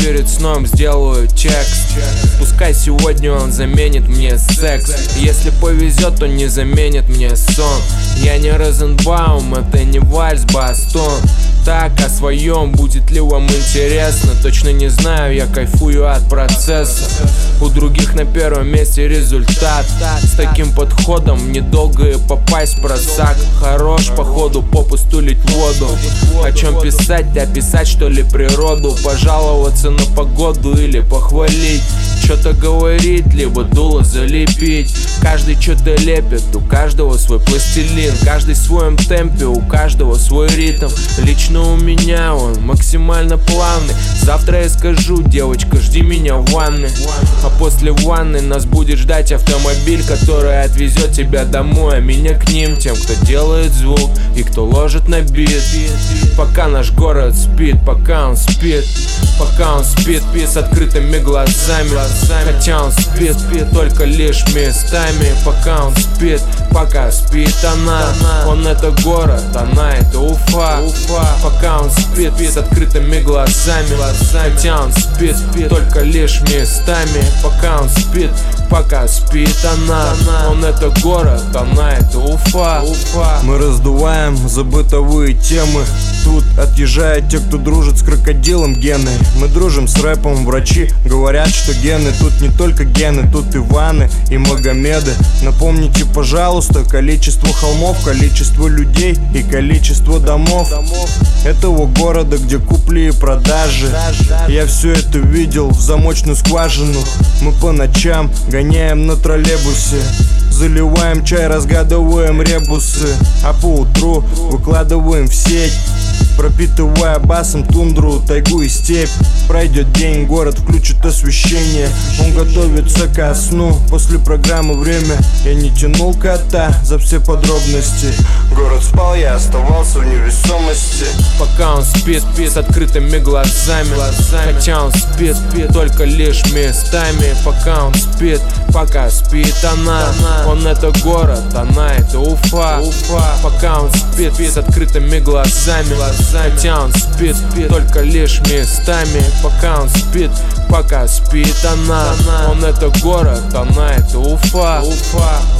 перед сном сделаю текст. Пускай сегодня он заменит мне секс. Если повезет, то не заменит мне сон. Я не Розенбаум, это не вальс, бастон. Так о своем, будет ли вам интересно? Точно не знаю, я кайфую от процесса. У других на первом месте результат. С таким подходом недолго и попасть в просак. Хорош походу попусту лить воду. О чем писать, описать что ли природу? Пожаловаться на погоду или похвалить? Что-то говорить, либо дуло залепить. Каждый что-то лепит, у каждого свой пластилин. Каждый в своем темпе, у каждого свой ритм. Лично у меня он максимально плавный. Завтра я скажу, девочка, жди меня в ванной. А после ванны нас будет ждать автомобиль, который отвезет тебя домой, а меня к ним, тем, кто делает звук и кто ложит на бит. Пока наш город спит, пока он спит. Пока он спит с открытыми глазами. Хотя он спит только лишь местами. Пока он спит, пока спит она. Он это город, она это Уфа. Пока он спит с открытыми глазами. Хотя он спит только лишь местами. Пока он спит, пока спит она. Он это город, она это Уфа. Мы раздуваем за бытовые темы. Тут отъезжают те, кто дружит с крокодилом гены. Мы дружим с рэпом, врачи говорят, что гены. Тут не только гены, тут Иваны и Магомеды. Напомните, пожалуйста, количество холмов, количество людей и количество домов этого города, где купли и продажи. Я все это видел в замочную скважину. Мы по ночам гоняем на троллейбусе, заливаем чай, разгадываем ребусы, а по утру выкладываем в сеть, пропитывая басом тундру, тайгу и степь. Пройдет день, город включит освещение. Он готовится ко сну. После программы «Время» я не тянул кота за все подробности. Город спал, я оставался в невесомости. Пока он спит с открытыми глазами. Хотя он спит только лишь местами. Пока он спит, пока спит она. Он это город, она это Уфа. Пока он спит с открытыми глазами. Хотя он спит только лишь местами. Пока он спит, пока спит она. Он это город, она это Уфа.